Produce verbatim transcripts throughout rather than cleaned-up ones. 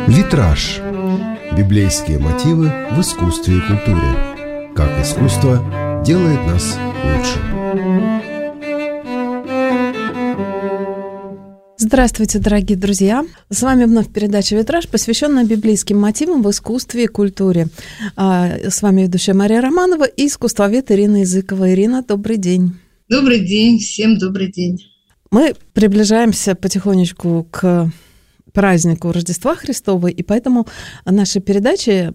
Витраж. Библейские мотивы в искусстве и культуре. Как искусство делает нас лучше. Здравствуйте, дорогие друзья! С вами вновь передача «Витраж», посвященная библейским мотивам в искусстве и культуре. С вами ведущая Мария Романова и искусствовед Ирина Языкова. Ирина, добрый день! Добрый день, всем добрый день! Мы приближаемся потихонечку к празднику Рождества Христова, и поэтому наши передачи,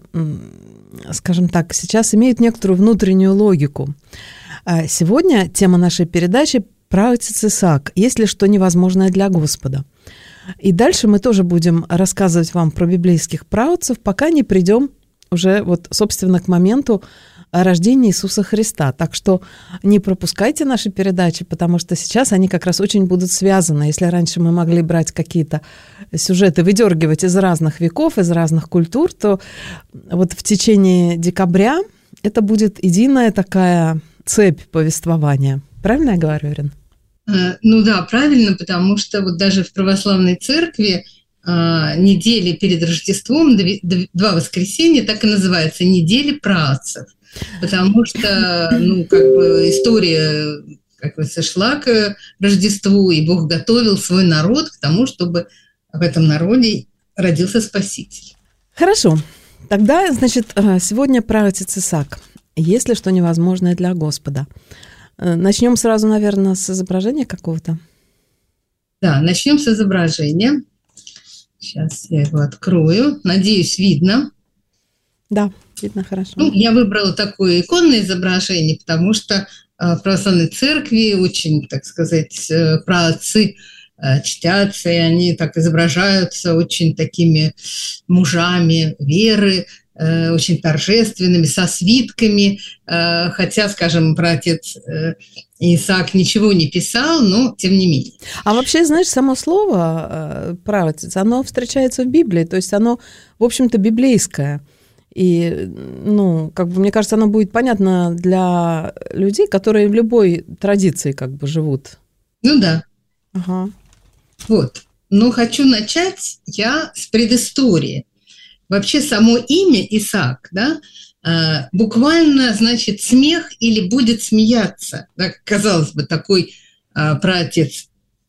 скажем так, сейчас имеют некоторую внутреннюю логику. Сегодня тема нашей передачи – праотец Исаак, есть ли что невозможное для Господа. И дальше мы тоже будем рассказывать вам про библейских праотцев, пока не придем уже вот, собственно, к моменту рождения Иисуса Христа. Так что не пропускайте наши передачи, потому что сейчас они как раз очень будут связаны. Если раньше мы могли брать какие-то сюжеты, выдергивать из разных веков, из разных культур, то вот в течение декабря это будет единая такая цепь повествования. Правильно я говорю, Ирина? Ну да, правильно, потому что вот даже в православной церкви а, недели перед Рождеством, два воскресенья, так и называется, недели праотцев. Потому что, ну, как бы история как бы сошла к Рождеству, и Бог готовил свой народ к тому, чтобы в этом народе родился Спаситель. Хорошо. Тогда, значит, сегодня праотец Исаак. Есть ли что невозможное для Господа? Начнем сразу, наверное, с изображения какого-то. Да, начнем с изображения. Сейчас я его открою. Надеюсь, видно. Да, видно хорошо. Ну, я выбрала такое иконное изображение, потому что в православной церкви очень, так сказать, праотцы чтятся, и они так изображаются очень такими мужами веры, очень торжественными, со свитками, хотя, скажем, праотец Исаак ничего не писал, но тем не менее. А вообще, знаешь, само слово праотец, оно встречается в Библии, то есть оно, в общем-то, библейское. И, ну, как бы, мне кажется, оно будет понятно для людей, которые в любой традиции как бы живут. Ну да. Ага. Вот. Но хочу начать я с предыстории. Вообще само имя Исаак, да, буквально значит смех или будет смеяться. Да, казалось бы, такой а, праотец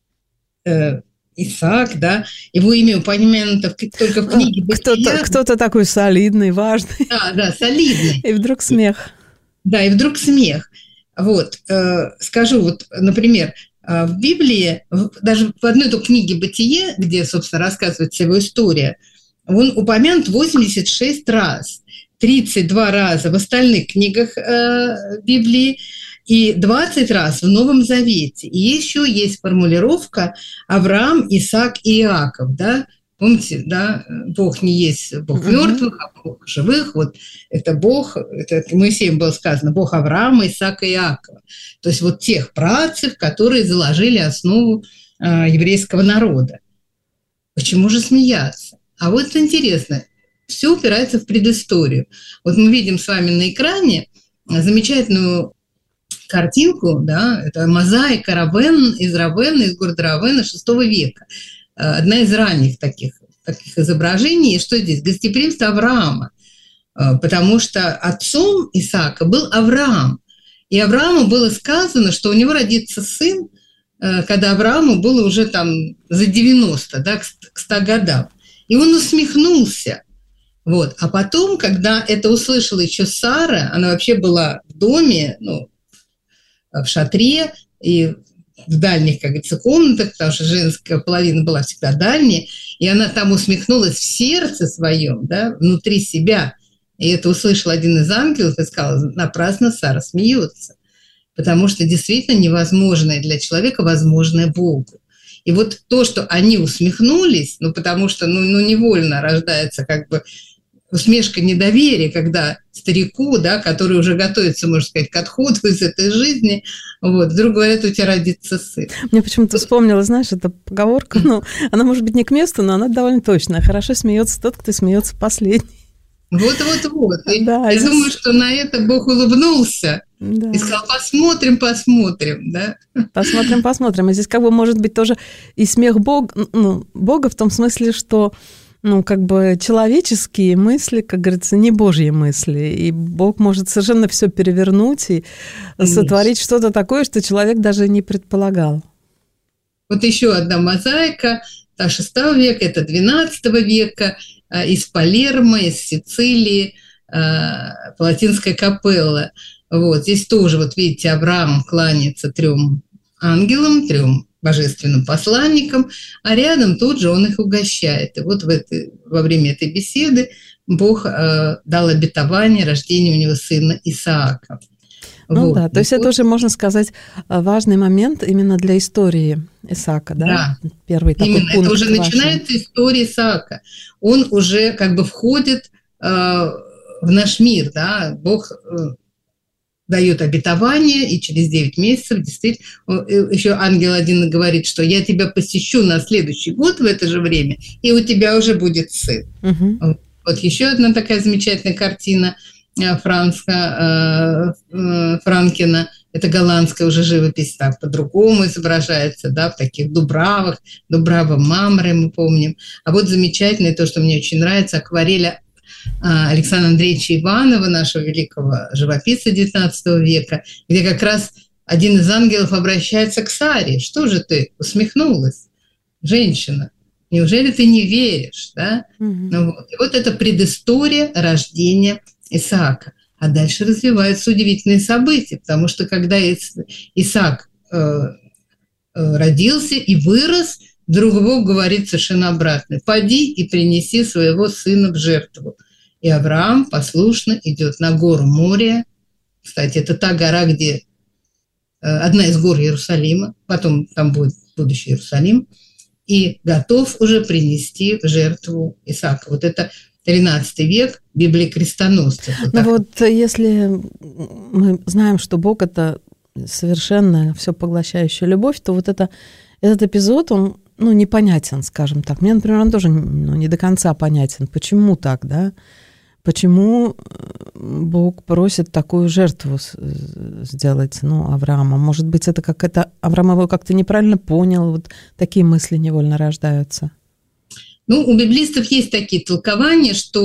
э, Исаак, да, его имя упомянуто только в книге «Бытия». Кто-то, кто-то такой солидный, важный. Да, да, солидный. И вдруг смех. Да, и вдруг смех. Вот, э, скажу, вот, например, в Библии, даже в одной той книге «Бытие», где, собственно, рассказывается его история, он упомянут восемьдесят шесть раз, тридцать два раза в остальных книгах э, Библии и двадцать раз в Новом Завете. И еще есть формулировка Авраам, Исаак и Иаков, да? Помните, да, Бог не есть Бог мертвых, а Бог живых. Вот это Бог, это Моисеем было сказано, Бог Авраама, Исаака и Иакова. То есть вот тех праотцев, которые заложили основу э, еврейского народа. Почему же смеяться? А вот интересно, все упирается в предысторию. Вот мы видим с вами на экране замечательную картинку, да, это мозаика Равен из Равена, из города Равена шестого века. Одна из ранних таких, таких изображений. И что здесь? Гостеприимство Авраама. Потому что отцом Исаака был Авраам. И Аврааму было сказано, что у него родится сын, когда Аврааму было уже там за девяносто, да, к ста годам. И он усмехнулся. Вот. А потом, когда это услышала еще Сара, она вообще была в доме, ну, в шатре и в дальних, как говорится, комнатах, потому что женская половина была всегда дальней, и она там усмехнулась в сердце своем, да, внутри себя. И это услышал один из ангелов и сказал: напрасно Сара смеется, потому что действительно невозможное для человека возможное Богу. И вот то, что они усмехнулись, ну, потому что, ну, ну невольно рождается как бы усмешка недоверия, когда старику, да, который уже готовится, можно сказать, к отходу из этой жизни, вот, вдруг говорят: у тебя родится сын. Мне почему-то вспомнилась, знаешь, эта поговорка, ну, она может быть не к месту, но она довольно точная. Хорошо смеется тот, кто смеется последний. Вот-вот-вот. Да, я здесь... думаю, что на это Бог улыбнулся, да. И сказал: посмотрим, посмотрим, да? Посмотрим, посмотрим. И здесь как бы может быть тоже и смех Бога, ну, Бога в том смысле, что Ну, как бы человеческие мысли, как говорится, не Божьи мысли. И Бог может совершенно все перевернуть и Конечно. Сотворить что-то такое, что человек даже не предполагал. Вот еще одна мозаика, та шестого века, это двенадцатого века, из Палермо, из Сицилии, Палатинская капелла. Вот, здесь тоже, вот видите, Авраам кланяется трем ангелам, трем божественным посланникам, а рядом тут же он их угощает. И вот в этой, во время этой беседы Бог э, дал обетование рождения у него сына Исаака. Ну вот. да, то есть вот. Это уже, можно сказать, важный момент именно для истории Исаака, да? Да, первый такой именно, пункт это уже важный. Начинается история Исаака. Он уже как бы входит э, в наш мир, да, Бог э, дает обетование, и через девять месяцев действительно, еще ангел один говорит, что я тебя посещу на следующий год в это же время, и у тебя уже будет сын. Угу. Вот еще одна такая замечательная картина Франска, Франкена, это голландская уже живопись, так по-другому изображается, да, в таких дубравах, дубрава Мамры мы помним. А вот замечательное, то, что мне очень нравится, акварель Александра Андреевича Иванова, нашего великого живописца девятнадцатого века, где как раз один из ангелов обращается к Саре. Что же ты усмехнулась, женщина? Неужели ты не веришь? Да? Mm-hmm. Ну, вот. И вот это предыстория рождения Исаака. А дальше развиваются удивительные события, потому что когда Исаак э, э, родился и вырос, вдруг Бог говорит совершенно обратно. «Поди и принеси своего сына в жертву». И Авраам послушно идет на гору Мория. Кстати, это та гора, где одна из гор Иерусалима, потом там будет будущий Иерусалим, и готов уже принести в жертву Исаака. Вот это тринадцатый век, Библия крестоносцев. Вот ну вот если мы знаем, что Бог – это совершенно все поглощающая любовь, то вот это, этот эпизод, он ну, непонятен, скажем так. Мне, например, он тоже ну, не до конца понятен. Почему так, да? Почему Бог просит такую жертву сделать, ну, Авраама? Может быть, это как это Авраам его как-то неправильно понял, вот такие мысли невольно рождаются. Ну, у библистов есть такие толкования, что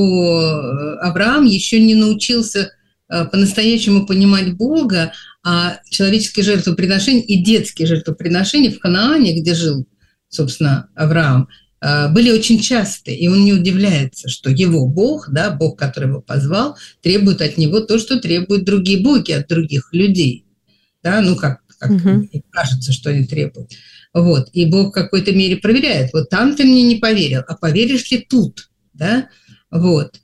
Авраам еще не научился по-настоящему понимать Бога, а человеческие жертвоприношения и детские жертвоприношения в Ханаане, где жил, собственно, Авраам, были очень часты, и он не удивляется, что его Бог, да, Бог, который его позвал, требует от него то, что требуют другие боги от других людей. Да, ну, как, как угу. кажется, что они требуют. Вот. И Бог в какой-то мере проверяет. Вот там ты мне не поверил, а поверишь ли тут? Да? Вот.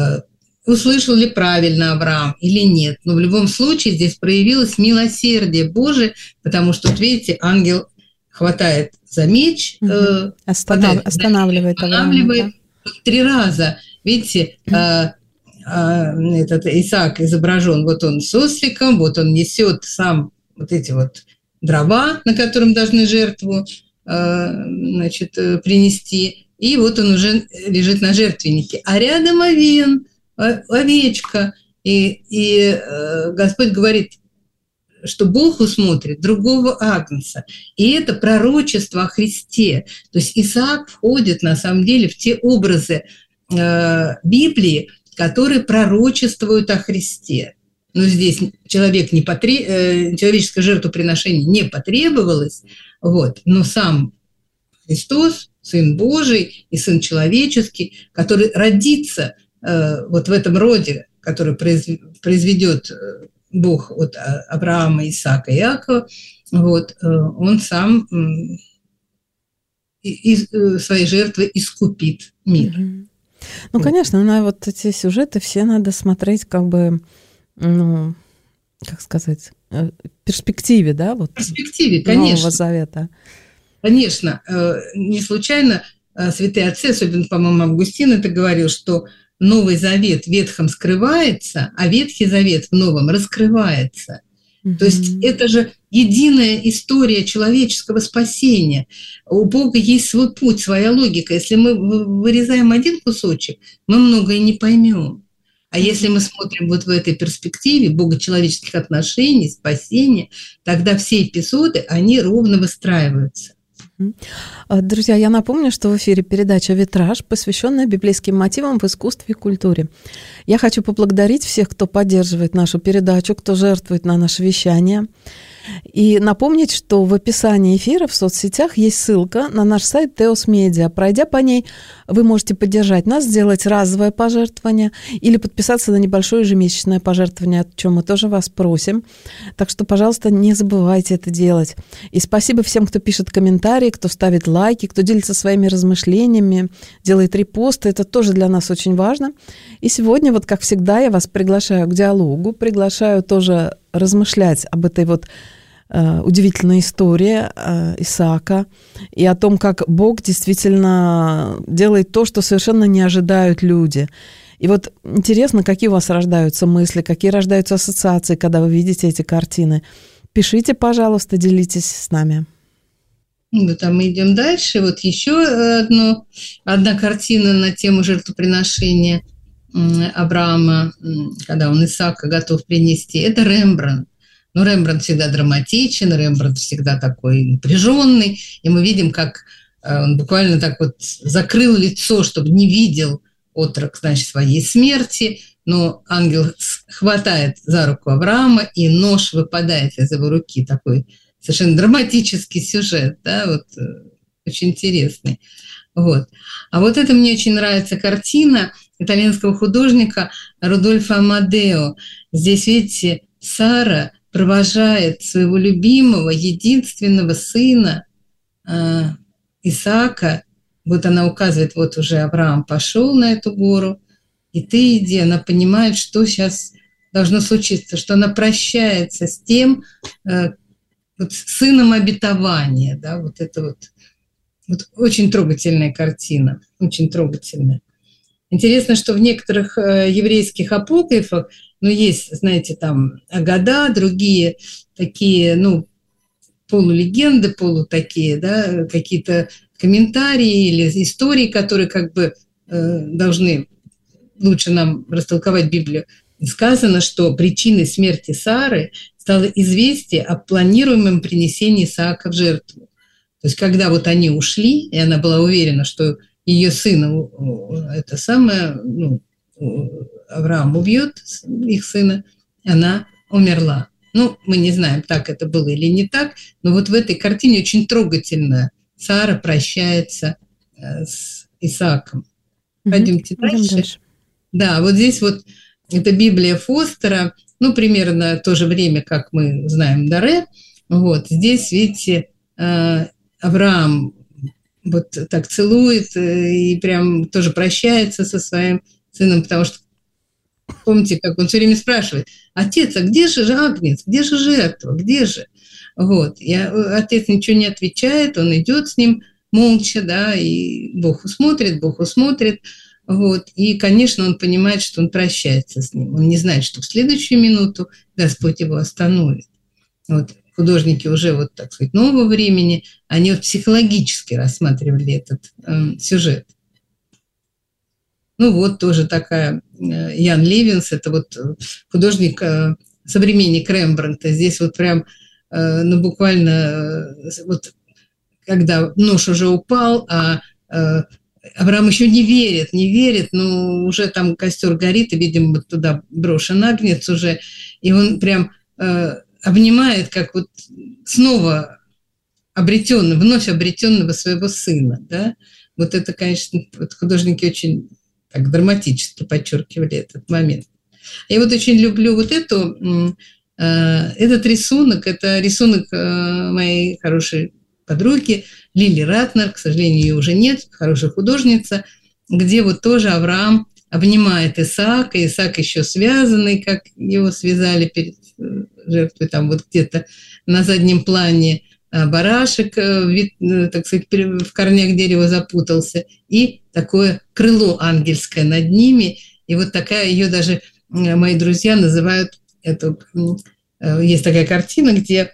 Услышал ли правильно Авраам или нет? Но в любом случае здесь проявилось милосердие Божие, потому что, вот видите, ангел хватает за меч, угу. э, Останов... хватает, останавливает, останавливает Авраама, да? три раза. Видите, угу. э, э, этот Исаак изображен, вот он с осликом, вот он несет сам вот эти вот дрова, на котором должны жертву э, значит, принести, и вот он уже лежит на жертвеннике. А рядом овен, овечка, и, и э, Господь говорит, что Бог усмотрит другого агнца. И это пророчество о Христе. То есть Исаак входит, на самом деле, в те образы э, Библии, которые пророчествуют о Христе. Но здесь человек не потре... э, человеческое жертвоприношение не потребовалось, вот, но сам Христос, Сын Божий и Сын человеческий, который родится э, вот в этом роде, который произведет Бог от Авраама, Исаака и Иакова, вот, он сам из своей жертвы искупит мир. Mm-hmm. Ну, конечно, на вот эти сюжеты все надо смотреть как бы, ну, как сказать, в перспективе, да? Вот, в перспективе, конечно. Нового Завета. Конечно. Не случайно святые отцы, особенно, по-моему, Августин это говорил, что Новый Завет в Ветхом скрывается, а Ветхий Завет в Новом раскрывается. Mm-hmm. То есть это же единая история человеческого спасения. У Бога есть свой путь, своя логика. Если мы вырезаем один кусочек, мы многое не поймем. А если мы смотрим вот в этой перспективе бого-человеческих отношений, спасения, тогда все эпизоды, они ровно выстраиваются. Друзья, я напомню, что в эфире передача «Витраж», посвященная библейским мотивам в искусстве и культуре. Я хочу поблагодарить всех, кто поддерживает нашу передачу, кто жертвует на наше вещание. И напомнить, что в описании эфира в соцсетях есть ссылка на наш сайт Теос Медиа. Пройдя по ней, вы можете поддержать нас, сделать разовое пожертвование или подписаться на небольшое ежемесячное пожертвование, о чем мы тоже вас просим. Так что, пожалуйста, не забывайте это делать. И спасибо всем, кто пишет комментарии, кто ставит лайки, кто делится своими размышлениями, делает репосты. Это тоже для нас очень важно. И сегодня, вот как всегда, я вас приглашаю к диалогу, приглашаю тоже размышлять об этой вот удивительная история Исаака и о том, как Бог действительно делает то, что совершенно не ожидают люди. И вот интересно, какие у вас рождаются мысли, какие рождаются ассоциации, когда вы видите эти картины. Пишите, пожалуйста, делитесь с нами. Ну, там мы идем дальше. Вот еще одно, одна картина на тему жертвоприношения Авраама, когда он Исаака готов принести. Это Рембрандт. Но Рембрандт всегда драматичен, Рембрандт всегда такой напряженный, и мы видим, как он буквально так вот закрыл лицо, чтобы не видел отрок, значит, своей смерти, но ангел хватает за руку Авраама, и нож выпадает из его руки. Такой совершенно драматический сюжет, да, вот очень интересный. Вот. А вот это мне очень нравится картина итальянского художника Рудольфо Амадео. Здесь, видите, Сара провожает своего любимого, единственного сына э, Исаака. Вот она указывает, вот уже Авраам пошел на эту гору, и ты иди. Она понимает, что сейчас должно случиться, что она прощается с тем, э, вот, сыном обетования. Да, вот это вот, вот очень трогательная картина, очень трогательная. Интересно, что в некоторых э, еврейских апокрифах, ну, есть, знаете, там Агада, другие такие, ну, полулегенды, полу такие, да, какие-то комментарии или истории, которые как бы э, должны лучше нам растолковать Библию. Сказано, что причиной смерти Сары стало известие о планируемом принесении Исаака в жертву. То есть, когда вот они ушли, и она была уверена, что ее сына, это самое, ну, Авраам убьет их сына, она умерла. Ну, мы не знаем, так это было или не так, но вот в этой картине очень трогательно Сара прощается с Исааком. Mm-hmm. Пойдемте дальше. дальше. Да, вот здесь вот это Библия Фостера, ну, примерно то же время, как мы знаем Даре. Вот здесь, видите, Авраам вот так целует и прям тоже прощается со своим сыном, потому что, помните, как он все время спрашивает: отец, а где же агнец, где же жертва, где же? Вот, и отец ничего не отвечает, он идет с ним молча, да, и Бог усмотрит, Бог усмотрит, вот, и, конечно, он понимает, что он прощается с ним, он не знает, что в следующую минуту Господь его остановит. Вот, художники уже, вот, так сказать, нового времени, они вот психологически рассматривали этот э, сюжет. Ну вот тоже такая э, Ян Левинс, это вот художник, э, современник Рембрандта. Здесь вот прям, э, ну буквально, э, вот когда нож уже упал, а э, Авраам еще не верит, не верит, но уже там костер горит, и, видимо, вот туда брошен агнец уже, и он прям э, обнимает, как вот снова обретенного, вновь обретенного своего сына, да. Вот это, конечно, вот художники очень так драматически подчеркивали этот момент. Я вот очень люблю вот эту, э, этот рисунок, это рисунок э, моей хорошей подруги Лили Ратнер, к сожалению, ее уже нет, хорошая художница, где вот тоже Авраам обнимает Исаака, Исаак еще связанный, как его связали перед жертвой, там вот где-то на заднем плане барашек, так сказать, в корнях дерева запутался, и такое крыло ангельское над ними, и вот такая ее даже мои друзья называют, эту, есть такая картина, где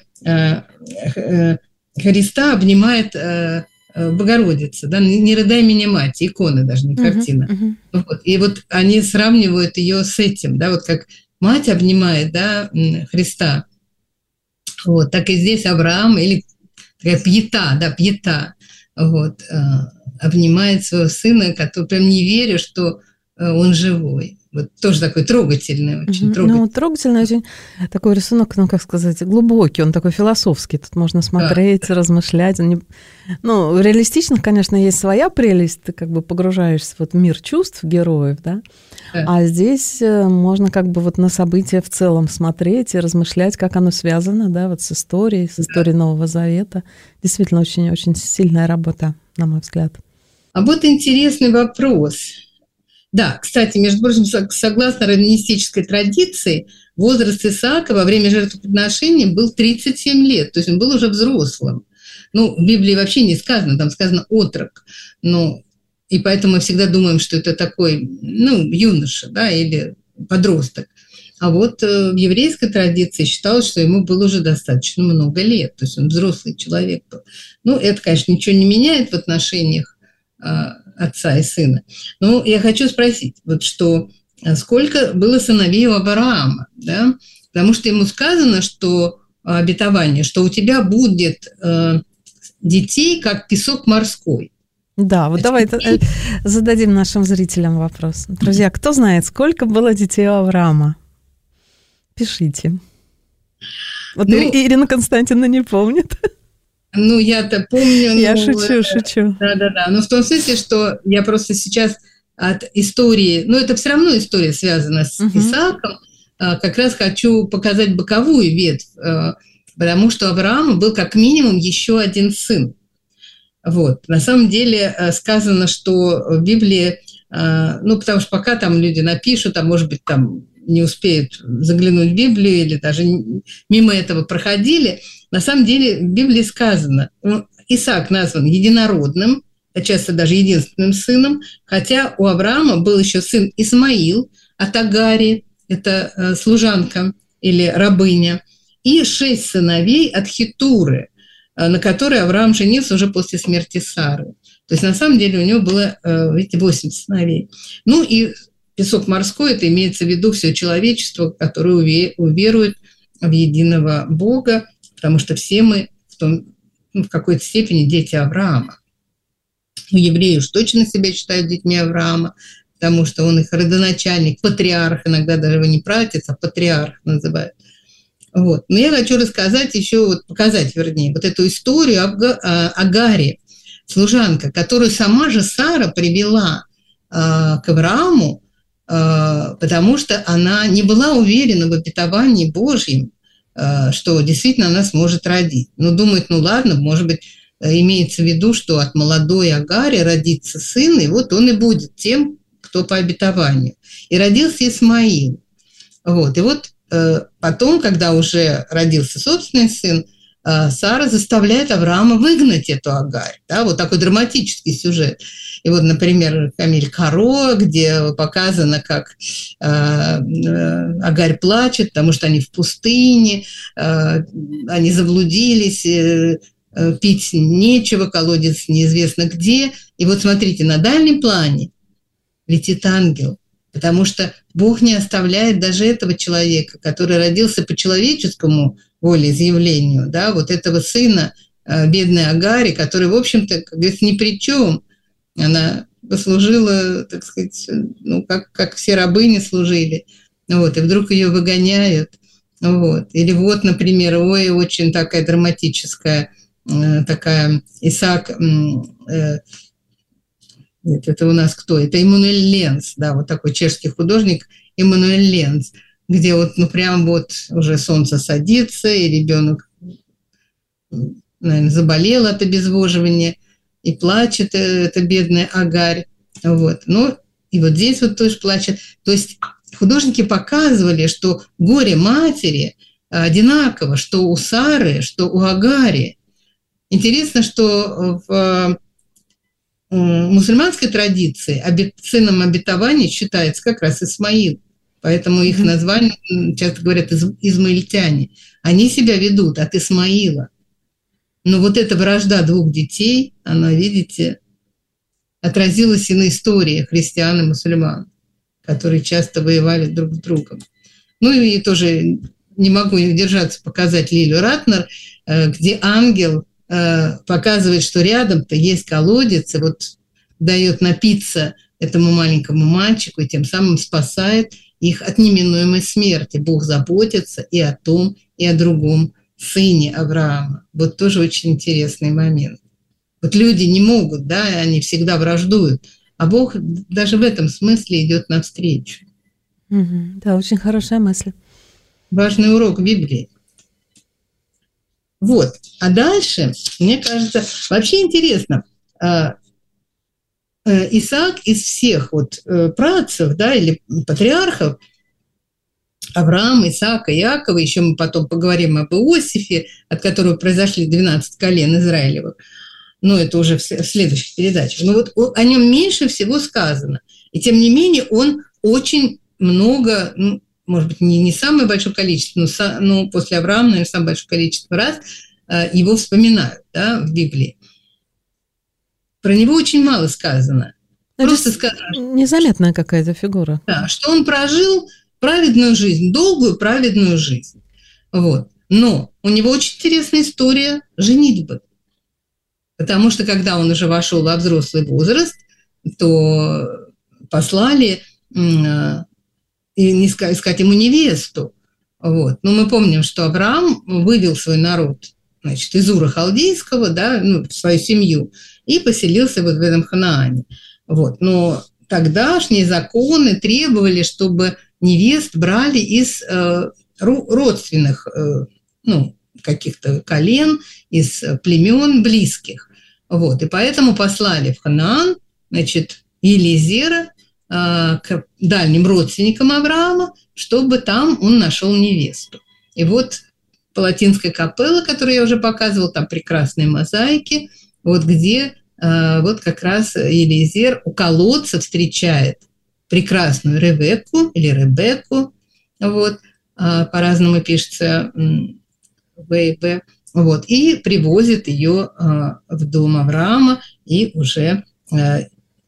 Христа обнимает Богородица, да, «Не рыдай меня, мать», икона даже, не картина. Uh-huh, uh-huh. Вот, и вот они сравнивают ее с этим, да, вот как мать обнимает, да, Христа, вот, так и здесь Авраам, или такая пьета, да, пьета, вот, обнимает своего сына, который прям не веря, что он живой. Вот тоже такой трогательный, очень угу. трогательный. Ну, трогательный очень такой рисунок, ну, как сказать, глубокий, он такой философский. Тут можно смотреть, да. размышлять. Он не... Ну, в реалистичных, конечно, есть своя прелесть, ты как бы погружаешься в вот мир чувств героев, да? да. А здесь можно как бы вот на события в целом смотреть и размышлять, как оно связано, да, вот с историей, с историей да. Нового Завета. Действительно, очень-очень сильная работа, на мой взгляд. А вот интересный вопрос. Да, кстати, между прочим, согласно раввинистической традиции, возраст Исаака во время жертвоприношения был тридцать семь лет, то есть он был уже взрослым. Ну, в Библии вообще не сказано, там сказано «отрок», ну, и поэтому мы всегда думаем, что это такой, ну, юноша, да, или подросток. А вот в еврейской традиции считалось, что ему было уже достаточно много лет, то есть он взрослый человек был. Ну, это, конечно, ничего не меняет в отношениях отца и сына. Но я хочу спросить, вот что, сколько было сыновей у Авраама, да? Потому что ему сказано, что обетование, что у тебя будет э, детей, как песок морской. Да, вот а давай теперь... зададим нашим зрителям вопрос. Друзья, кто знает, сколько было детей у Авраама? Пишите. Вот ну, Ирина Константиновна не помнит. Ну, я-то помню... Я ну, шучу, шучу. Да-да-да, но в том смысле, что я просто сейчас от истории... Ну, это все равно история связана с uh-huh. Исааком. Как раз хочу показать боковую ветвь, потому что у Авраама был как минимум еще один сын. Вот. На самом деле сказано, что в Библии... Ну, потому что пока там люди напишут, а может быть, там не успеют заглянуть в Библию или даже мимо этого проходили... На самом деле в Библии сказано, Исаак назван единородным, часто даже единственным сыном, хотя у Авраама был еще сын Исмаил от Агари, это служанка или рабыня, и шесть сыновей от Хетуры, на которой Авраам женился уже после смерти Сары. То есть на самом деле у него было, видите, восемь сыновей. Ну и песок морской, это имеется в виду все человечество, которое уверует в единого Бога, потому что все мы в, том, ну, в какой-то степени дети Авраама. Ну, евреи уж точно себя считают детьми Авраама, потому что он их родоначальник, патриарх, иногда даже его не пратец, а патриарх называют. Вот. Но я хочу рассказать еще, вот, показать, вернее, вот эту историю об Агаре, служанка, которую сама же Сара привела э, к Аврааму, э, потому что она не была уверена в обетовании Божьем, что действительно она сможет родить. Ну, думает, ну ладно, может быть, имеется в виду, что от молодой Агари родится сын, и вот он и будет тем, кто по обетованию. И родился Исмаил. Вот. И вот потом, когда уже родился собственный сын, Сара заставляет Авраама выгнать эту Агарь. Да, вот такой драматический сюжет. И вот, например, Камиль Каро, где показано, как э, э, Агарь плачет, потому что они в пустыне, э, они заблудились, э, э, пить нечего, колодец неизвестно где. И вот смотрите, на дальнем плане летит ангел, потому что Бог не оставляет даже этого человека, который родился по человеческому волеизъявлению, да, вот этого сына, бедной Агари, который, в общем-то, как говорится, ни при чем. Она послужила, так сказать, ну, как, как все рабыни служили, вот, и вдруг ее выгоняют, вот. Или вот, например, ой, очень такая драматическая, такая Исаак, э, нет, это у нас кто? Это Эммануэль Ленц, да, вот такой чешский художник Эммануэль Ленц, где вот, ну, прям вот уже солнце садится, и ребенок, наверное, заболел от обезвоживания, и плачет эта бедная Агарь. Вот. Ну, и вот здесь вот тоже плачет. То есть художники показывали, что горе матери одинаково, что у Сары, что у Агари. Интересно, что в мусульманской традиции сыном обетования считается как раз Исмаил. Поэтому их название, часто говорят, измаильтяне. Они себя ведут от Исмаила. Но вот эта вражда двух детей, она, видите, отразилась и на истории христиан и мусульман, которые часто воевали друг с другом. Ну и тоже не могу не удержаться показать Лилию Ратнер, где ангел э, показывает, что рядом-то есть колодец, и вот дает напиться этому маленькому мальчику, и тем самым спасает их от неминуемой смерти. Бог заботится и о том, и о другом сыне Авраама. Вот тоже очень интересный момент. Вот люди не могут, да, они всегда враждуют, а Бог даже в этом смысле идет навстречу. Угу. Да, очень хорошая мысль. Важный урок Библии. Вот. А дальше, мне кажется, вообще интересно, Исаак из всех вот праотцев, да, или патриархов, Авраам, Исаак, Иакова, еще мы потом поговорим об Иосифе, от которого произошли двенадцать колен Израилевых, но это уже в следующих передачах. Но вот о нем меньше всего сказано. И тем не менее он очень много, ну, может быть, не, не самое большое количество, но, со, но после Авраама, наверное, самое большое количество раз э, его вспоминают, да, в Библии. Про него очень мало сказано. Это Просто сказано, незаметная какая-то фигура. Да, что он прожил праведную жизнь, долгую праведную жизнь. Вот. Но у него очень интересная история женитьбы. Потому что когда он уже вошел во взрослый возраст, то послали искать ему невесту. Вот. Но мы помним, что Авраам вывел свой народ, значит, из Ура Халдейского, да, ну, свою семью, и поселился вот в этом Ханаане. Вот. Но тогдашние законы требовали, чтобы невест брали из э, родственных э, ну, каких-то колен, из племен близких. Вот. И поэтому послали в Ханаан, значит, Елизера э, к дальним родственникам Авраама, чтобы там он нашел невесту. И вот Палатинская капелла, которую я уже показывала, там прекрасные мозаики, вот где э, вот как раз Елизер у колодца встречает прекрасную Ревекку или Ребекку, вот, э, по-разному пишется В и Б, вот, и привозит ее э, в дом Авраама, и уже э,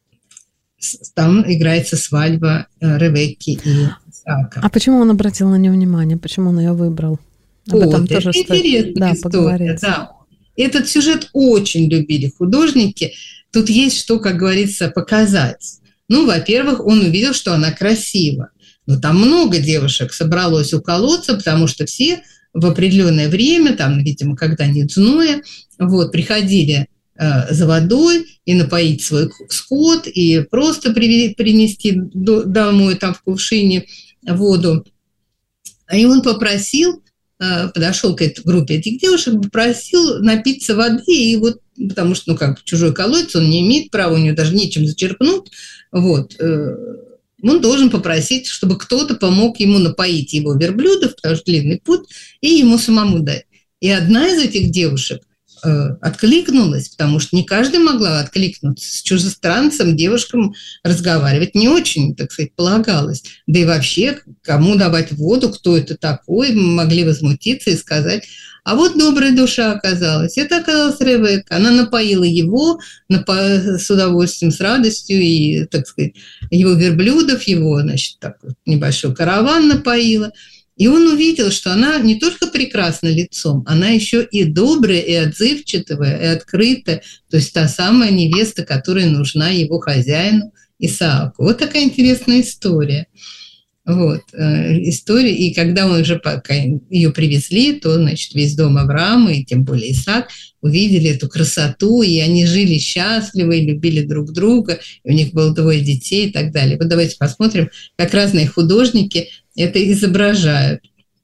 там играется свадьба э, Ревекки и Исаака. А почему он обратил на нее внимание? Почему он ее выбрал? Об вот, этом тоже это стоит, интересная да, история, поговорить. да. Этот сюжет очень любили художники. Тут есть что, как говорится, показать. Ну, во-первых, он увидел, что она красива. Но там много девушек собралось у колодца, потому что все в определенное время, там, видимо, когда нет зноя, вот, приходили э, за водой и напоить свой скот, и просто при, принести до, домой там в кувшине воду. И он попросил, подошел к этой группе этих девушек, попросил напиться воды, и вот, потому что, ну, как чужой колодец, он не имеет права, у него даже нечем зачерпнуть, вот, он должен попросить, чтобы кто-то помог ему напоить его верблюдов, потому что длинный путь, и ему самому дать. И одна из этих девушек откликнулась, потому что не каждая могла откликнуться. С чужестранцем девушкам разговаривать не очень, так сказать, полагалось. Да и вообще, кому давать воду, кто это такой, могли возмутиться и сказать. А вот добрая душа оказалась. Это оказалась Ревекка. Она напоила его напо... с удовольствием, с радостью, и, так сказать, его верблюдов, его, значит, так, небольшой караван напоила. И он увидел, что она не только прекрасна лицом, она еще и добрая, и отзывчивая, и открытая. То есть та самая невеста, которая нужна его хозяину Исааку. Вот такая интересная история. Вот, э, история. И когда он уже пока ее привезли, то, значит, весь дом Авраама, и тем более Исаак, увидели эту красоту, и они жили счастливо, и любили друг друга, и у них было двое детей и так далее. Вот давайте посмотрим, как разные художники это изображают.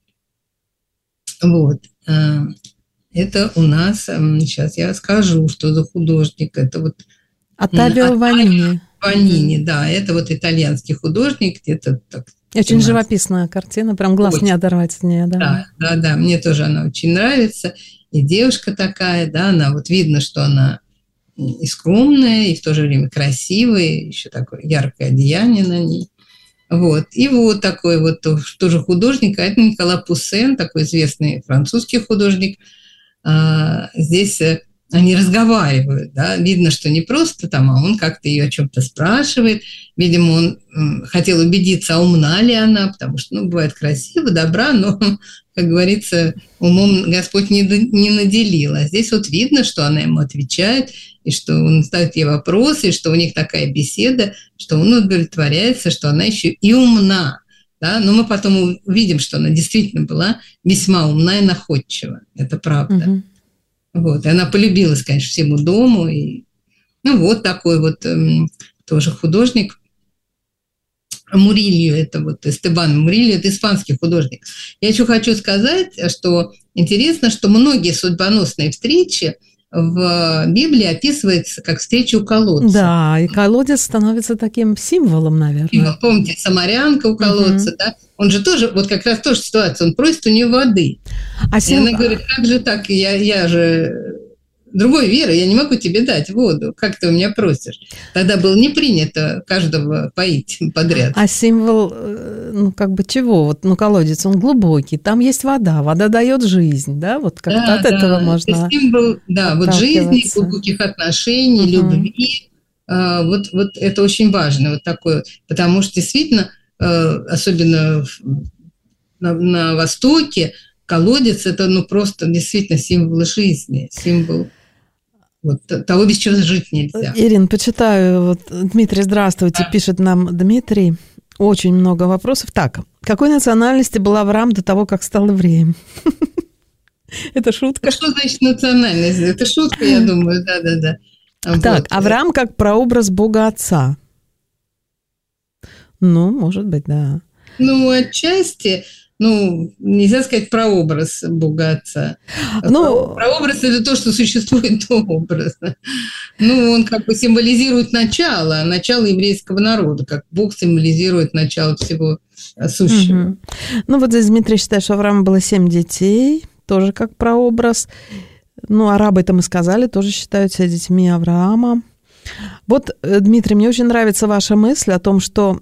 Вот. Это у нас, сейчас я скажу, что за художник. Это вот Оттавио Ванини. Ванини, да, это вот итальянский художник, где-то так. Очень живописная картина, прям глаз очень не оторвать от нее, да. Да, да, да, мне тоже она очень нравится. И девушка такая, да, она вот видно, что она и скромная, и в то же время красивая, еще такое яркое одеяние на ней. Вот. И вот такой вот тоже художник, а это Никола Пуссен, такой известный французский художник. Здесь они разговаривают, да, видно, что не просто там, а он как-то ее о чем-то спрашивает, видимо, он м, хотел убедиться, а умна ли она, потому что, ну, бывает красиво, добра, но, как говорится, умом Господь не, не наделил, а здесь вот видно, что она ему отвечает, и что он ставит ей вопросы, и что у них такая беседа, что он удовлетворяется, что она еще и умна, да, но мы потом увидим, что она действительно была весьма умна и находчива, это правда. Угу. Вот, и она полюбилась, конечно, всему дому. И, ну, вот такой вот эм, тоже художник. Мурильо, это вот Эстебан Мурильо, это испанский художник. Я еще хочу сказать, что интересно, что многие судьбоносные встречи в Библии описываются как встреча у колодца. Да, и колодец становится таким символом, наверное. И вы помните, самарянка у колодца, угу. да? Он же тоже, вот как раз тоже ситуация, он просит у нее воды. А и сим... она говорит, как же так, я, я же другой веры, я не могу тебе дать воду, как ты у меня просишь? Тогда было не принято каждого поить подряд. А символ, ну, как бы чего? Вот, ну, колодец, он глубокий, там есть вода, вода дает жизнь, да? Вот как-то да, от да. этого можно это символ, да, вот жизни, глубоких отношений, угу. любви. А, вот, вот это очень важно, вот такое, потому что действительно, особенно на, на Востоке, колодец – это, ну, просто действительно символ жизни, символ вот того, без чего жить нельзя. Ирин, почитаю. Вот, Дмитрий, здравствуйте, да. Пишет нам Дмитрий. Очень много вопросов. Так, какой национальности был Авраам до того, как стал евреем? Это шутка. Что значит национальность? Это шутка, я думаю, да-да-да. Так, Авраам как прообраз Бога Отца. Ну, может быть, да. Ну, отчасти... Ну, нельзя сказать прообраз Бога Отца. Ну, прообраз – это то, что существует до образа. Ну, он как бы символизирует начало, начало еврейского народа, как Бог символизирует начало всего сущего. Угу. Ну, вот здесь Дмитрий считает, что у Авраама было семь детей, тоже как прообраз. Ну, арабы, это мы сказали, тоже считают себя детьми Авраама. Вот, Дмитрий, мне очень нравится ваша мысль о том, что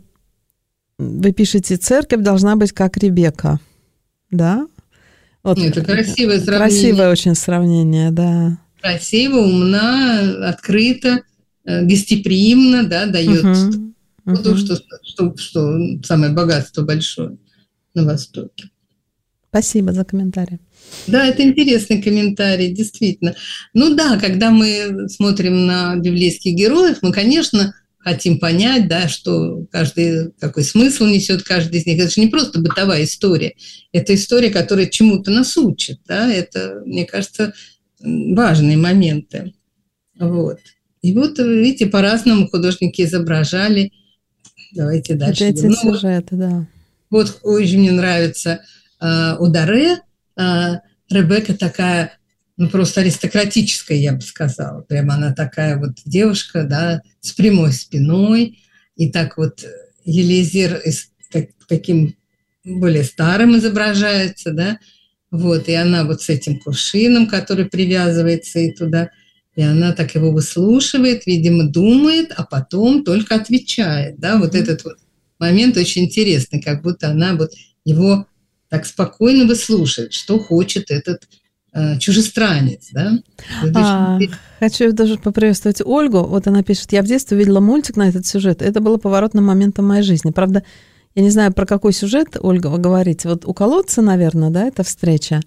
вы пишете, церковь должна быть как Ребекка, да? Вот, это красивое сравнение. Красивое очень сравнение, да. Красиво, умна, открыто, гостеприимно, да, дает uh-huh, uh-huh. то, что, что, что самое богатство большое на Востоке. Спасибо за комментарий. Да, это интересный комментарий, действительно. Ну да, когда мы смотрим на библейских героев, мы, конечно, хотим понять, да, что каждый, какой смысл несет каждый из них. Это же не просто бытовая история, это история, которая чему-то нас учит, да, это, мне кажется, важные моменты. Вот. И вот, видите, по-разному художники изображали. Давайте дальше. Эти ну, сюжеты, да. Вот очень мне нравится э, у Даре э, Ребекка такая, ну, просто аристократическая, я бы сказала. Прямо она такая вот девушка, да, с прямой спиной. И так вот Елизер как, таким более старым изображается, да. Вот, и она вот с этим кувшином, который привязывается и туда, и она так его выслушивает, видимо, думает, а потом только отвечает, да. Вот mm-hmm. этот вот момент очень интересный, как будто она вот его так спокойно выслушает, что хочет этот чужестранец, да? А, хочу даже поприветствовать Ольгу. Вот она пишет, я в детстве видела мультик на этот сюжет. Это было поворотным моментом моей жизни. Правда, я не знаю, про какой сюжет, Ольга, вы говорите. Вот у колодца, наверное, да, эта встреча?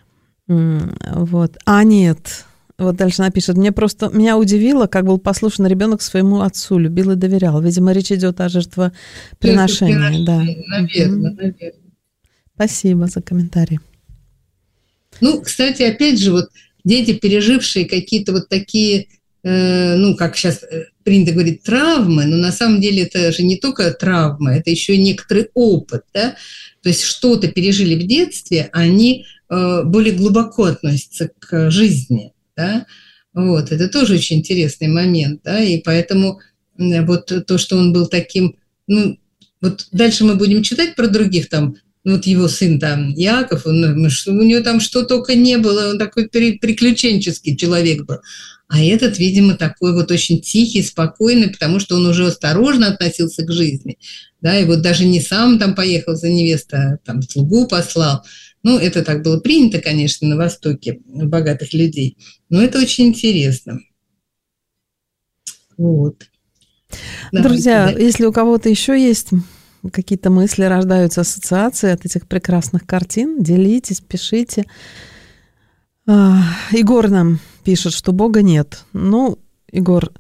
Вот. А нет. Вот дальше она пишет, мне просто, меня удивило, как был послушен ребенок своему отцу, любил и доверял. Видимо, речь идет о жертвоприношении. Да. Наверное, наверное. Спасибо за комментарий. Ну, кстати, опять же, вот дети, пережившие какие-то вот такие, э, ну, как сейчас принято говорить, травмы, но на самом деле это же не только травма, это еще и некоторый опыт, да, то есть что-то пережили в детстве, они э, более глубоко относятся к жизни, да, вот, это тоже очень интересный момент, да, и поэтому вот то, что он был таким, ну, вот дальше мы будем читать про других там, вот его сын там, Яков, он, у него там что только не было, он такой приключенческий человек был. А этот, видимо, такой вот очень тихий, спокойный, потому что он уже осторожно относился к жизни. Да, и вот даже не сам там поехал за невестой, а там слугу послал. Ну, это так было принято, конечно, на Востоке у богатых людей, но это очень интересно. Вот. Друзья, Давайте, да. если у кого-то еще есть какие-то мысли, рождаются ассоциации от этих прекрасных картин, делитесь, пишите. Егор нам пишет, что Бога нет. Ну, Егор,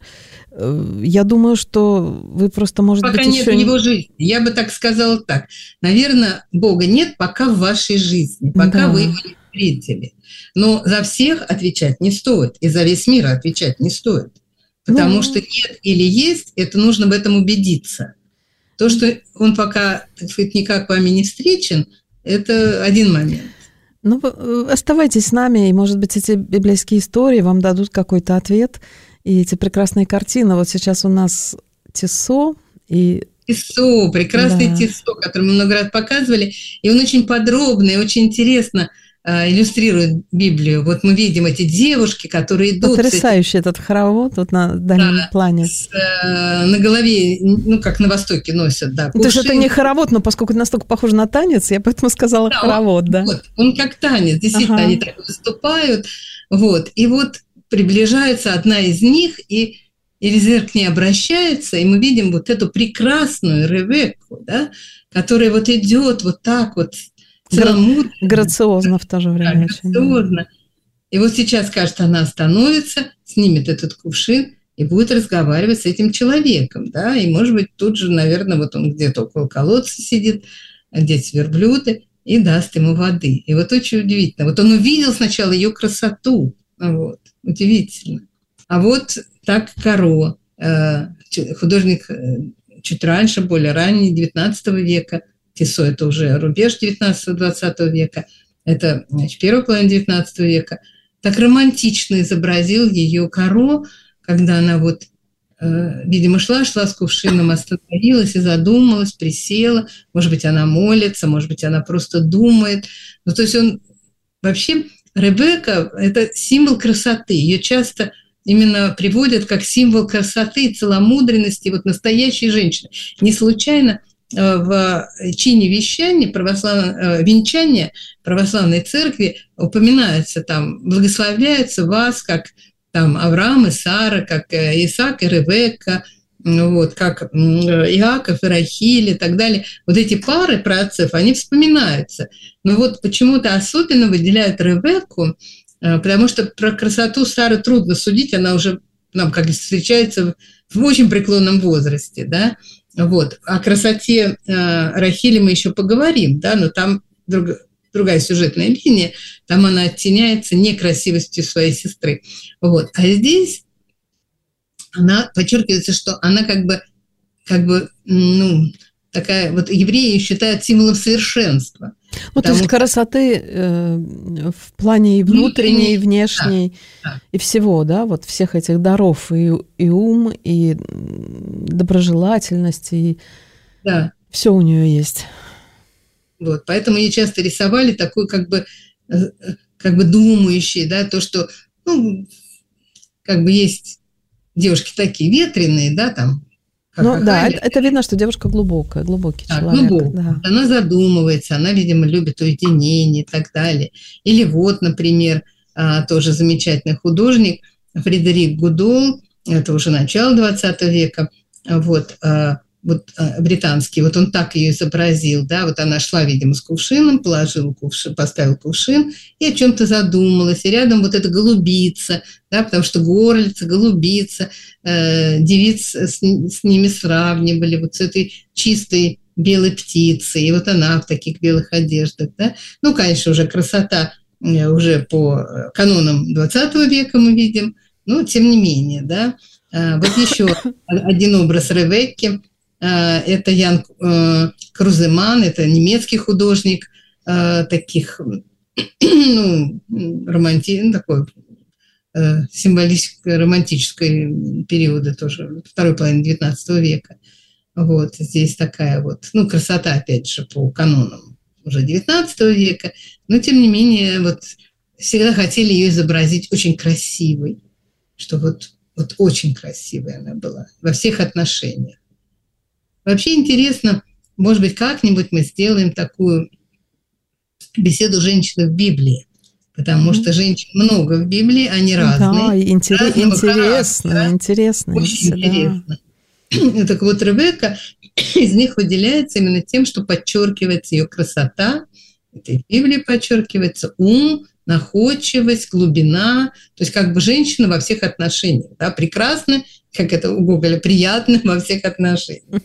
я думаю, что вы просто, может пока быть, нет еще... в его жизни. Я бы так сказала так. Наверное, Бога нет пока в вашей жизни, пока Да. вы его не встретили. Но за всех отвечать не стоит, и за весь мир отвечать не стоит. Потому ну... что нет или есть, это нужно в этом убедиться. То, что он пока, так сказать, никак вами не встречен, это один момент. Ну, оставайтесь с нами, и, может быть, эти библейские истории вам дадут какой-то ответ. И эти прекрасные картины. Вот сейчас у нас Тиссо и... Тиссо, прекрасный да. Тиссо, который мы много раз показывали. И он очень подробно и очень интересно э, иллюстрирует Библию. Вот мы видим эти девушки, которые идут... Потрясающий этот хоровод вот на дальнем да, плане. С, э, на голове, ну, как на Востоке носят, да. То есть это не хоровод, но поскольку это настолько похоже на танец, я поэтому сказала да, хоровод, он, да. Вот, он как танец, действительно, ага. Они так выступают. Вот, и вот приближается одна из них, и Элизер к ней обращается, и мы видим вот эту прекрасную Ревекку, да, которая вот идет вот так вот целомудренно. Грациозно в то же время. Да, грациозно. И вот сейчас, кажется, она остановится, снимет этот кувшин и будет разговаривать с этим человеком, да, и, может быть, тут же, наверное, вот он где-то около колодца сидит, здесь верблюды, и даст ему воды. И вот очень удивительно. Вот он увидел сначала ее красоту, вот. Удивительно. А вот так Каро, художник чуть раньше, более ранний, девятнадцатого века. Тиссо – это уже рубеж девятнадцатого-двадцатого века. Это, значит, первая половина девятнадцатого века. Так романтично изобразил ее Каро, когда она вот, видимо, шла, шла с кувшином, остановилась и задумалась, присела. Может быть, она молится, может быть, она просто думает. Ну, то есть он вообще... Ребекка – это символ красоты. Ее часто именно приводят как символ красоты, целомудренности, вот настоящей женщины. Не случайно в чине вещания, православ... венчания православной церкви упоминается там, благословляется вас, как там Авраам и Сара, как Исаак и Ревекка, вот, как Иаков и Рахиль и так далее. Вот эти пары праотцев, они вспоминаются. Но вот почему-то особенно выделяют Ревекку, потому что про красоту Сары трудно судить, она уже нам как встречается в очень преклонном возрасте, да. Вот. О красоте Рахили мы еще поговорим, да, но там друг, другая сюжетная линия, там она оттеняется некрасивостью своей сестры. Вот. А здесь она подчеркивается, что она как бы, как бы, ну, такая, вот евреи считают символом совершенства. Ну, то есть красоты э, в плане и внутренней, и внешней, да, да. И всего, да, вот всех этих даров, и, и ум, и доброжелательность, и да. Все у нее есть. Вот, поэтому ее часто рисовали такой, как бы, как бы думающий, да, то, что, ну, как бы есть девушки такие ветреные, да, там. Ну да, это, это видно, что девушка глубокая, глубокий так, человек. Глубокая. Да. Она задумывается, она, видимо, любит уединение и так далее. Или вот, например, тоже замечательный художник Фредерик Гудол, это уже начало двадцатого века, вот, вот британский, вот он так ее изобразил, да, вот она шла, видимо, с кувшином, положила кувшин, поставила кувшин и о чем-то задумалась, и рядом вот эта голубица, да, потому что горлица, голубица, э, девиц с, с ними сравнивали, вот с этой чистой белой птицей, и вот она в таких белых одеждах, да, ну, конечно, уже красота э, уже по канонам двадцатого века мы видим, но тем не менее, да, э, вот еще один образ Ревекки. Это Ян Круземан, это немецкий художник таких, ну, романти... такой символической, романтической периода тоже, второй половины девятнадцатого века. Вот, здесь такая вот, ну, красота, опять же, по канонам уже девятнадцатого века, но, тем не менее, вот всегда хотели ее изобразить очень красивой, что вот, вот очень красивая она была во всех отношениях. Вообще интересно, может быть, как-нибудь мы сделаем такую беседу женщины в Библии. Потому mm-hmm. что женщин много в Библии, они разные. Да, интерес, интересно, интересно. Очень да. интересно. Так вот, Ревекка из них выделяется именно тем, что подчеркивается ее красота, это и в Библии подчеркивается, ум, находчивость, глубина, то есть как бы женщина во всех отношениях, да, прекрасна, как это у Гоголя, приятна во всех отношениях.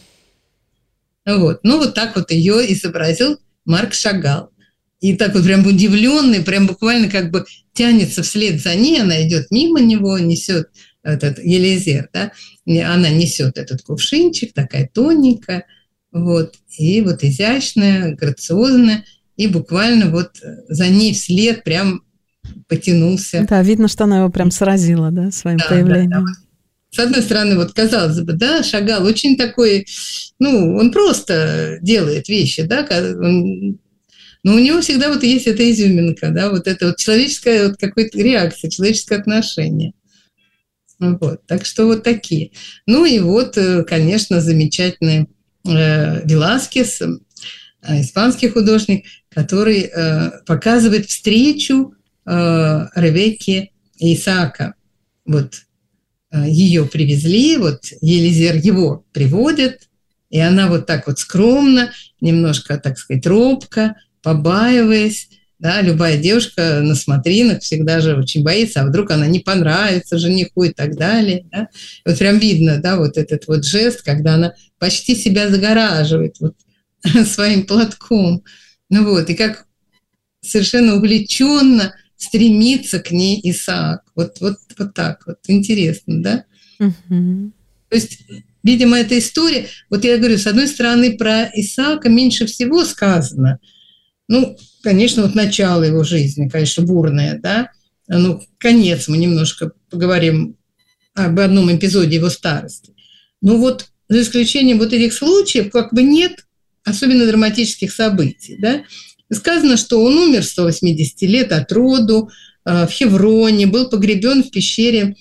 Вот. Ну, вот так вот ее изобразил Марк Шагал. И так вот прям удивленный, прям буквально как бы тянется вслед за ней, она идет мимо него, несет этот Елизер, да, она несет этот кувшинчик, такая тоненькая, вот, и вот изящная, грациозная, и буквально вот за ней вслед прям потянулся. Да, видно, что она его прям сразила, да, своим да, появлением. Да, да. С одной стороны, вот казалось бы, да, Шагал очень такой, ну, он просто делает вещи, да, он, но у него всегда вот есть эта изюминка, да, вот это вот человеческая вот какая-то реакция, человеческое отношение. Вот, так что вот такие. Ну и вот, конечно, замечательный э, Веласкес, э, испанский художник, который э, показывает встречу э, Ревекки и Исаака. Вот э, ее привезли, вот Елизер его приводит, и она вот так вот скромно, немножко, так сказать, робко, побаиваясь, да, любая девушка на смотринах всегда же очень боится, а вдруг она не понравится жениху и так далее. Да? Вот прям видно, да, вот этот вот жест, когда она почти себя загораживает вот, своим платком. Ну вот, и как совершенно увлеченно стремится к ней Исаак. Вот, вот, вот так вот. Интересно, да? Угу. То есть, видимо, эта история, вот я говорю, с одной стороны, про Исаака меньше всего сказано. Ну, конечно, вот начало его жизни, конечно, бурное, да, ну, конец, мы немножко поговорим об одном эпизоде его старости. Ну, вот, за исключением вот этих случаев, как бы нет особенно драматических событий, да. Сказано, что он умер в сто восемьдесят лет от роду, в Хевроне, был погребен в пещере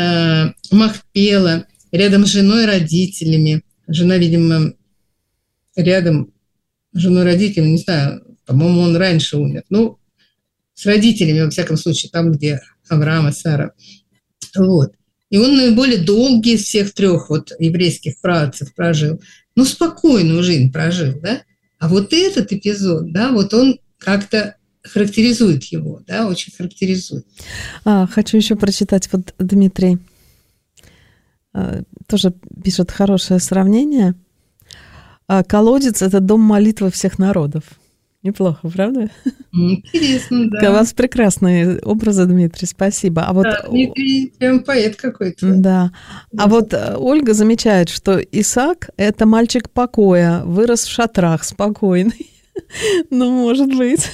Махпела, рядом с женой и родителями. Жена, видимо, рядом с женой и родителями, не знаю, по-моему, он раньше умер. Ну, с родителями, во всяком случае, там, где Авраам и Сара. Вот. И он наиболее долгий из всех трех вот еврейских праотцев прожил. Ну, спокойную жизнь прожил, да? А вот этот эпизод, да, вот он как-то характеризует его, да, очень характеризует. А, хочу еще прочитать, вот Дмитрий а, тоже пишет хорошее сравнение. А, колодец – это дом молитвы всех народов. Неплохо, правда? Интересно, да. У вас прекрасные образы, Дмитрий, спасибо. А вот... Да, Дмитрий прям поэт какой-то. Да. А вот Ольга замечает, что Исаак – это мальчик покоя, вырос в шатрах, спокойный. Ну, может быть.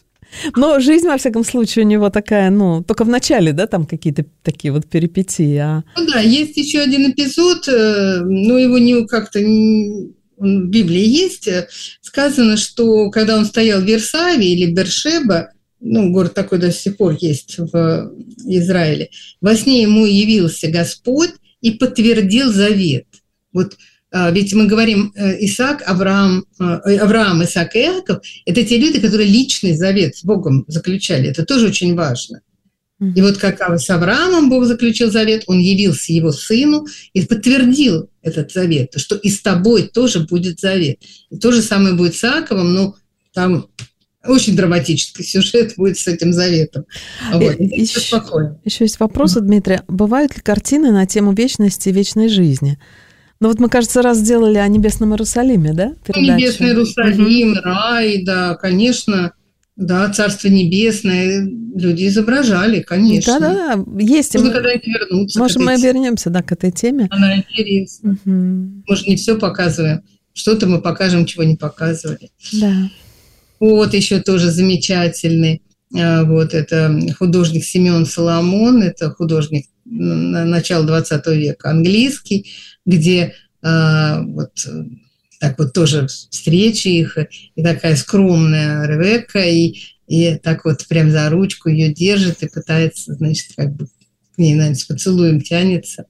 Но жизнь, во всяком случае, у него такая, ну, только в начале, да, там какие-то такие вот перипетии. А... Ну да, есть еще один эпизод, но его не как-то... Не... В Библии есть, сказано, что когда он стоял в Версаве или Бершеба, ну, город такой до сих пор есть в Израиле, во сне ему явился Господь и подтвердил завет. Вот ведь мы говорим Исаак, Авраам, Авраам, Исаак и Иаков, это те люди, которые личный завет с Богом заключали, это тоже очень важно. И вот как с Авраамом Бог заключил завет, он явился его сыну и подтвердил этот завет, что и с тобой тоже будет завет. И то же самое будет с Иаковом, но там очень драматический сюжет будет с этим заветом. Вот. Еще, еще есть вопросы, Дмитрий. Бывают ли картины на тему вечности и вечной жизни? Ну вот мы, кажется, раз сделали о Небесном Иерусалиме, да? Передачу? Небесный Иерусалим, угу. Рай, да, конечно. Да, Царство Небесное люди изображали, конечно. Да-да, есть. Можно мы... когда-нибудь вернуться. Может, мы вернемся, да, к этой теме. Она интересна. Угу. Мы же не все показываем. Что-то мы покажем, чего не показывали. Да. Вот еще тоже замечательный. Вот это художник Симеон Соломон. Это художник начала двадцатого века, английский, где вот... Так вот тоже встречи их, и такая скромная Ревекка, и, и так вот прям за ручку ее держит и пытается, значит, как бы к ней, наверное, с поцелуем тянется.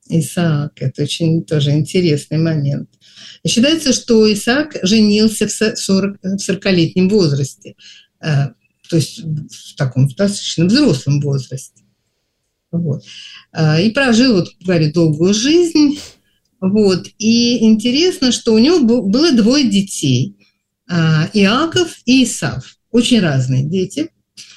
Исаак. Это очень тоже интересный момент. Считается, что Исаак женился в сорокалетнем возрасте, то есть в таком достаточно взрослом возрасте. Вот. И прожил, вот, говорю, долгую жизнь. Вот. И интересно, что у него было двое детей. Иаков и Исав. Очень разные дети.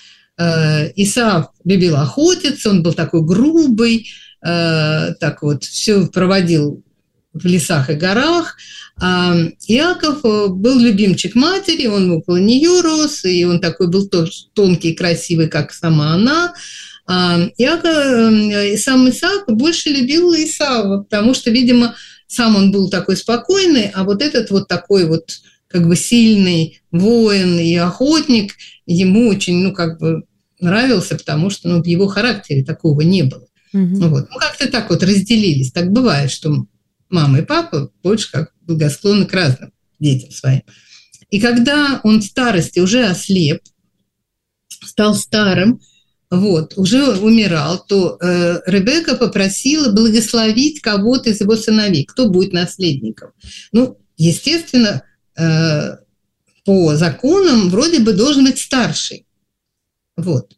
Исав любил охотиться, он был такой грубый, так вот, все проводил в лесах и горах. А Иаков был любимчик матери, он около нее рос, и он такой был тонкий и красивый, как сама она. А Иаков, сам Исаак больше любил Исава, потому что, видимо, сам он был такой спокойный, а вот этот вот такой вот как бы сильный воин и охотник ему очень, ну, как бы нравился, потому что, ну, в его характере такого не было. Mm-hmm. Вот. Ну, как-то так вот разделились. Так бывает, что мама и папа больше как благосклонны к разным детям своим. И когда он в старости уже ослеп, стал старым, вот, уже умирал, то э, Ребекка попросила благословить кого-то из его сыновей, кто будет наследником. Ну, естественно, э, по законам вроде бы должен быть старший. Вот.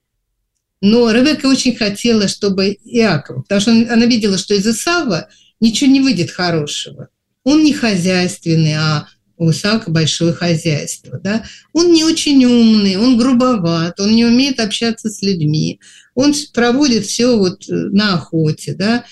Но Ребекка очень хотела, чтобы Иаков, потому что она видела, что из Исава ничего не выйдет хорошего. Он не хозяйственный, а у Исаака большое хозяйство. Да? Он не очень умный, он грубоват, он не умеет общаться с людьми, он проводит все вот на охоте, да?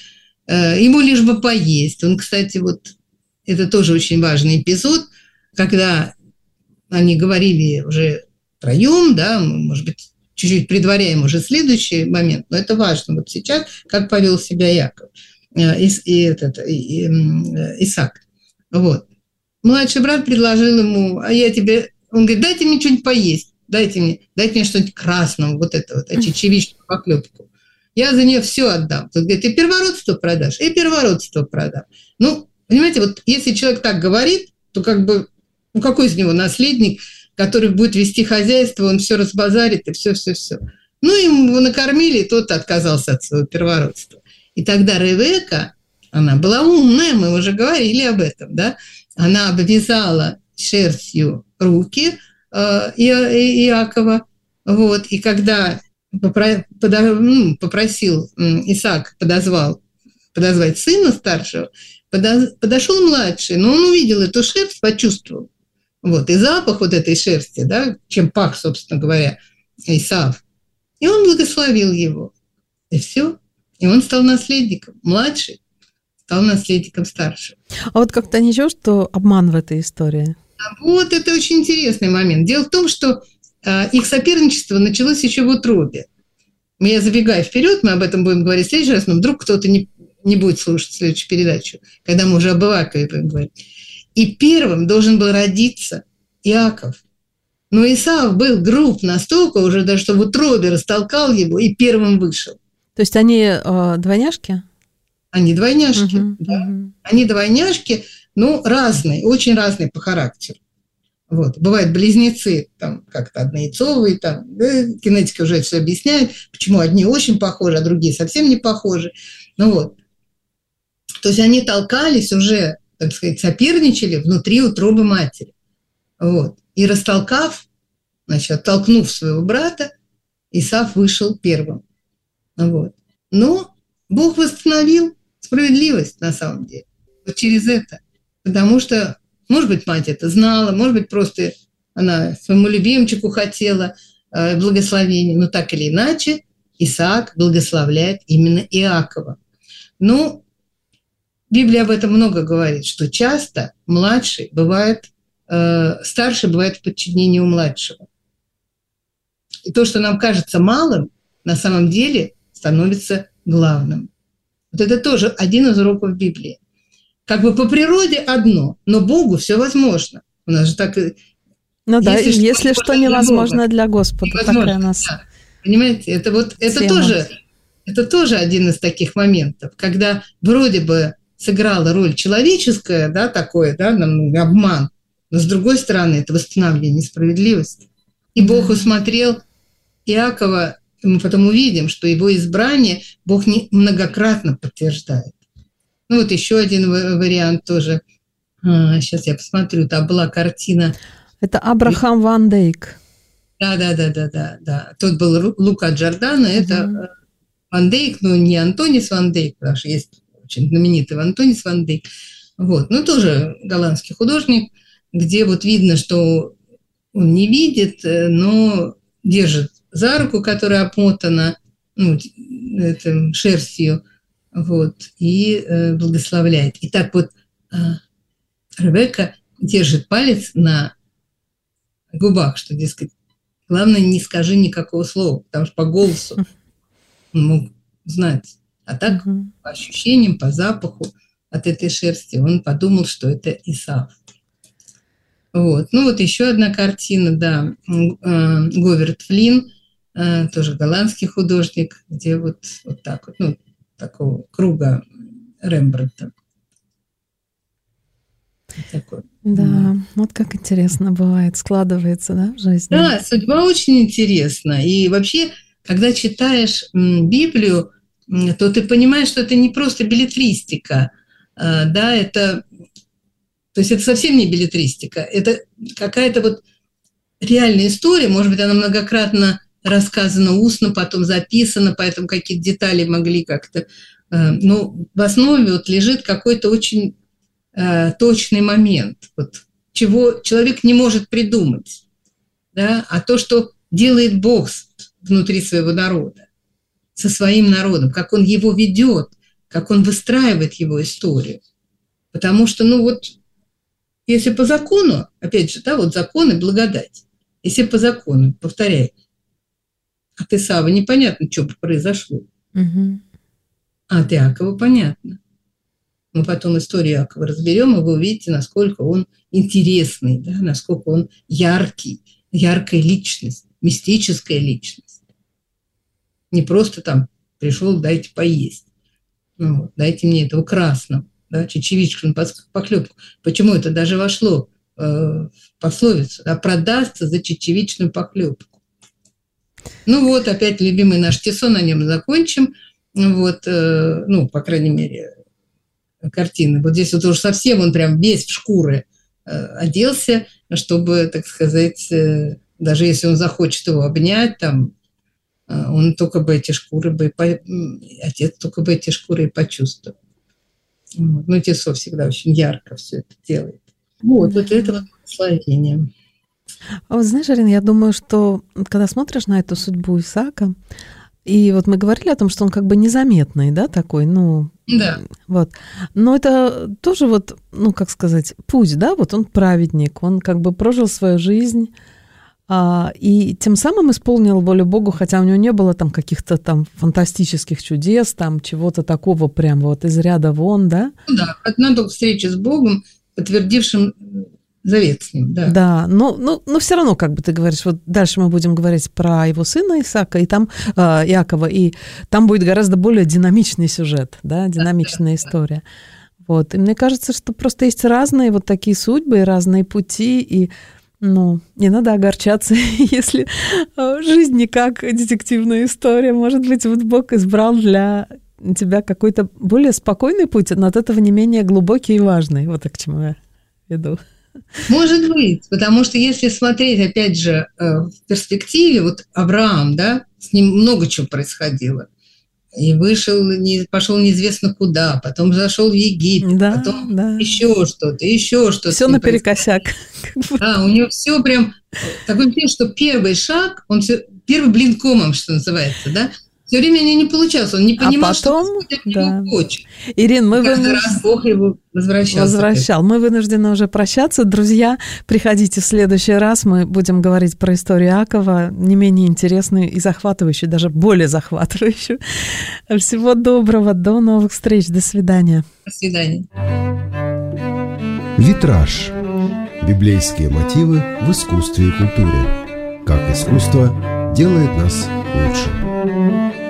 Ему лишь бы поесть. Он, кстати, вот это тоже очень важный эпизод, когда они говорили уже втроем, да, может быть, чуть-чуть предваряем уже следующий момент, но это важно. Вот сейчас, как повел себя Иаков, и, и этот, и, и, Исаак. Вот. Младший брат предложил ему, а я тебе... Он говорит, дайте мне что-нибудь поесть, дайте мне, дайте мне что-нибудь красного, вот это вот, чечевичную поклепку. Я за нее все отдам. Тут говорит, и первородство продашь, и первородство продам. Ну, понимаете, вот если человек так говорит, то как бы, ну какой из него наследник, который будет вести хозяйство, он все разбазарит и все-все-все. Ну, ему накормили, и тот отказался от своего первородства. И тогда Ревекка, она была умная, мы уже говорили об этом, да, она обвязала шерстью руки э, Иакова, вот, и когда попро- подо- ну, попросил Исаак, подозвал, подозвать сына старшего, подо- подошел младший, но он увидел эту шерсть, почувствовал. Вот, и запах вот этой шерсти, да, чем пах, собственно говоря, Исав. И он благословил его. И все. И он стал наследником. Младший стал наследником старшего. А вот как-то ничего, что обман в этой истории? А вот это очень интересный момент. Дело в том, что э, их соперничество началось еще в утробе. Я забегаю вперед, мы об этом будем говорить в следующий раз, но вдруг кто-то не, не будет слушать следующую передачу, когда мы уже об Иакове будем говорить. И первым должен был родиться Иаков. Но Исав был груб настолько уже, даже что в утробе растолкал его и первым вышел. То есть они э, двойняшки? Они двойняшки, uh-huh, да. Uh-huh. Они двойняшки, но разные, очень разные по характеру. Вот. Бывают близнецы, там как-то однояйцовые, там, да, генетика уже все объясняет, почему одни очень похожи, а другие совсем не похожи. Ну вот. То есть они толкались уже, так сказать, соперничали внутри утробы матери. Вот. И растолкав, значит, оттолкнув своего брата, Исав вышел первым. Вот. Но Бог восстановил справедливость на самом деле вот через это. Потому что, может быть, мать это знала, может быть, просто она своему любимчику хотела э, благословения, но так или иначе Исаак благословляет именно Иакова. Ну, Библия об этом много говорит, что часто младший бывает, э, старший бывает в подчинении у младшего. И то, что нам кажется малым, на самом деле становится главным. Вот это тоже один из уроков Библии. Как бы по природе одно, но Богу все возможно. У нас же так... Ну да, если, если что, что невозможно для Господа. Невозможно, такая у нас да. Понимаете, это вот это тоже, это тоже один из таких моментов, когда вроде бы сыграла роль человеческая, да, такое, да, обман, но с другой стороны это восстановление справедливости. И Бог усмотрел Иакова мы потом увидим, что его избрание Бог многократно подтверждает. Ну вот еще один вариант тоже. А, сейчас я посмотрю, там была картина. Это Абрахам Ван Дейк. Да, да, да, да, да, да. Тот был Лука Джордано, uh-huh. это Ван Дейк, но не Антонис Ван Дейк, потому что есть очень знаменитый Антонис Ван Дейк. Вот, ну тоже голландский художник, где вот видно, что он не видит, но держит за руку, которая обмотана, ну, это, шерстью, вот, и э, благословляет. И так вот э, Ребекка держит палец на губах, что, дескать, главное, не скажи никакого слова, потому что по голосу он мог знать. А так, mm-hmm. по ощущениям, по запаху от этой шерсти он подумал, что это Исав. Вот. Ну вот еще одна картина, да, Говард Флинн, тоже голландский художник, где вот, вот так вот, ну, такого круга Рембрандта. Такой. Да, вот как интересно бывает, складывается, да, в жизни. Да, судьба очень интересна. И вообще, когда читаешь Библию, то ты понимаешь, что это не просто беллетристика, да, это, то есть это совсем не беллетристика, это какая-то вот реальная история, может быть, она многократно рассказана устно, потом записана, поэтому какие-то детали могли как-то, но в основе вот лежит какой-то очень точный момент, вот, чего человек не может придумать, да, а то, что делает Бог внутри своего народа, со своим народом, как он его ведет, как он выстраивает его историю. Потому что, ну вот, если по закону, опять же, да, вот закон и благодать, если по закону, повторяю, от Исава непонятно, что произошло, угу. а от Иакова понятно. Мы потом историю Иакова разберем, и вы увидите, насколько он интересный, да, насколько он яркий, яркая личность, мистическая личность. Не просто там пришел, дайте поесть, ну, вот, дайте мне этого красного, да, чечевичную похлебку. Почему это даже вошло э, в пословицу, да, продастся за чечевичную похлебку. Ну вот, опять любимый наш Тессон, на нем закончим. Вот, э, ну, по крайней мере, картины. Вот здесь вот уже совсем он прям весь в шкуры э, оделся, чтобы, так сказать, э, даже если он захочет его обнять, там, э, он только бы эти шкуры бы, по... отец только бы эти шкуры и почувствовал. Вот. Ну, Тессон всегда очень ярко все это делает. Вот, вот это вот благословение. А вот знаешь, Арина, я думаю, что когда смотришь на эту судьбу Исаака, и вот мы говорили о том, что он как бы незаметный, да, такой, ну... Да. Вот. Но это тоже вот, ну, как сказать, путь, да, вот он праведник, он как бы прожил свою жизнь, а, и тем самым исполнил волю Богу, хотя у него не было там каких-то там фантастических чудес, там чего-то такого прям вот из ряда вон, да? Ну да, одна только встреча с Богом, подтвердившим завет с ним, да. Да, но, но, но все равно, как бы ты говоришь, вот дальше мы будем говорить про его сына Исаака, и там э, Иакова, и там будет гораздо более динамичный сюжет, да, динамичная да, история. Да. Вот, и мне кажется, что просто есть разные вот такие судьбы, разные пути, и, ну, не надо огорчаться, если жизнь не как детективная история. Может быть, вот Бог избрал для тебя какой-то более спокойный путь, но от этого не менее глубокий и важный. Вот так к чему я веду. Может быть, потому что если смотреть, опять же, в перспективе, вот Авраам, да, с ним много чего происходило. И вышел, не, пошел неизвестно куда, потом зашел в Египет, да, потом да. еще что-то, еще что-то. Все наперекосяк. Да, у него все прям такое ощущение, что первый шаг, он все, первый блин комом, что называется, да, все время не, не получалось, он не понимал, а потом, что да. его хочет. Ирин, мы каждый вынуждены... раз Бог его возвращал. Возвращал. Мы вынуждены уже прощаться. Друзья, приходите в следующий раз. Мы будем говорить про историю Иакова, не менее интересную и захватывающую, даже более захватывающую. Всего доброго, до новых встреч, до свидания. До свидания. Витраж. Библейские мотивы в искусстве и культуре. Как искусство делает нас лучше.